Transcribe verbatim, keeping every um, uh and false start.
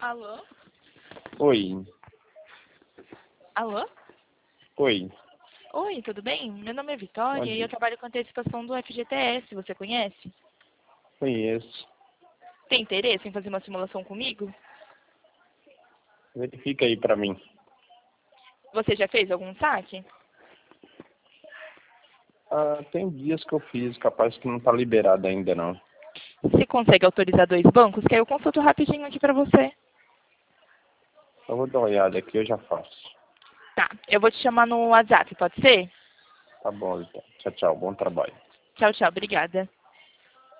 Alô? Oi. Alô? Oi. Oi, tudo bem? Meu nome é Vitória Bom e eu dia. trabalho com antecipação do F G T S, você conhece? Conheço. Tem interesse em fazer uma simulação comigo? Verifica aí pra mim. Você já fez algum saque? Ah, tem dias que eu fiz, capaz que não tá liberado ainda não. Você consegue autorizar dois bancos? Que aí eu consulto rapidinho aqui pra você. Eu vou dar uma olhada aqui, eu já faço. Tá, eu vou te chamar no WhatsApp, pode ser? Tá bom, então. Tchau, tchau. Bom trabalho. Tchau, tchau, obrigada.